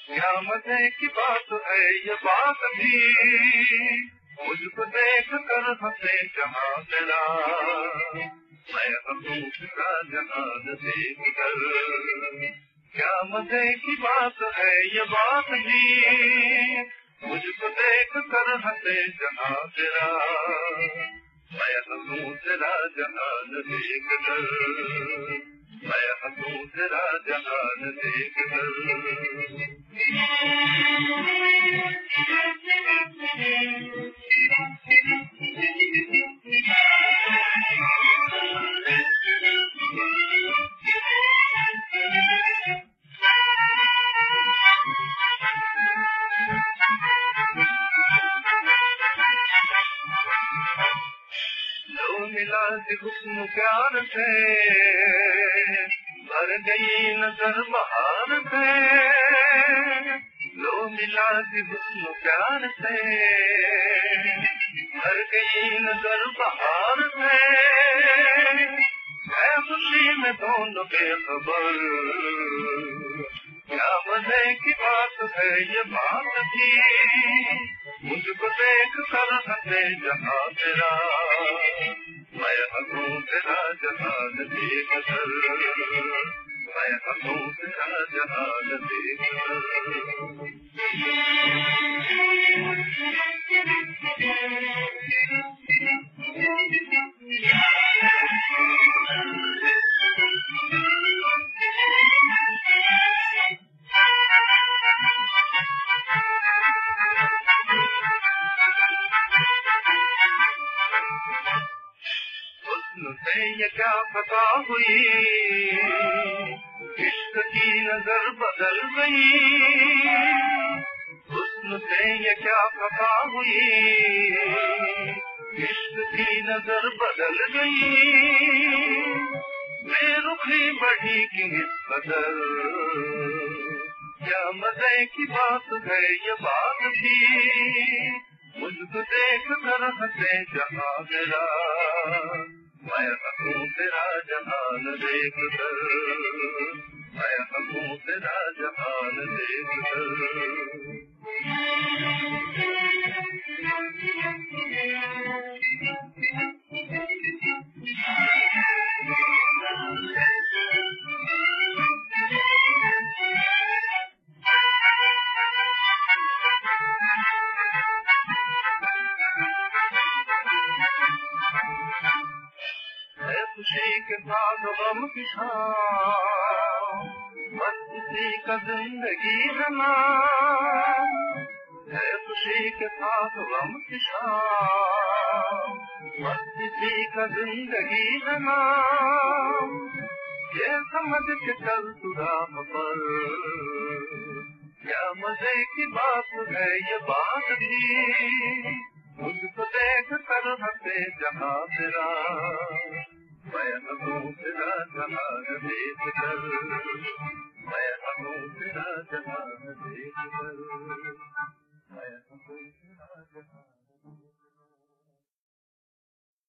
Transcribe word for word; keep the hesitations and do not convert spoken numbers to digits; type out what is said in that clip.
क्या मजे की बात है ये बात भी, मुझको देख कर हंसे जहाँ तेरा, मैं हंसूं तेरा जहान देख कर। क्या मजे की बात है ये बात भी, मुझको देख कर हंसे जहाँ तेरा, मैं हंसूं तेरा जहान देख कर, मैं हंसूं तेरा जहान देख कर। लो मिला सी हुस्न प्यार से, भर गई नजर बहार से, लो मिला सी हुस्न प्यार से, भर गई नजर बहार से, है खुशी में दोनों बेखबर। क्या मजे की बात है ये बात भी, मुझको देख कर हंसे जहाँ तेरा, मैं हंसूं तेरा जहान देख कर, मैं हंसूं तेरा जहान देख कर। हुस्न से ये क्या खता हुई, इश्क की नजर बदल गई, हुस्न से ये क्या खता हुई, इश्क की नजर बदल गई, बेरुखी बढ़ी किस कदर। क्या मजे की बात है ये बात भी, मुझको देख कर हंसे जहाँ तेरा, मैं हंसूं तेरा जहान देख कर, मैं हंसूं तेरा जहान देख कर। है खुशी के साथ गम की छाँव, बस इसी का जिंदगी है नाम, है खुशी के साथ गम की छाँव, बस इसी का जिंदगी है नाम, ये समझ के चल तू राह पर। क्या मजे की बात है ये बात भी, मुझको देख कर हंसे जहाँ तेरा, मैं हंसूं तेरा जहान देख कर, मैं हंसूं तेरा जहान देख कर, मैं हंसूं तेरा जहान।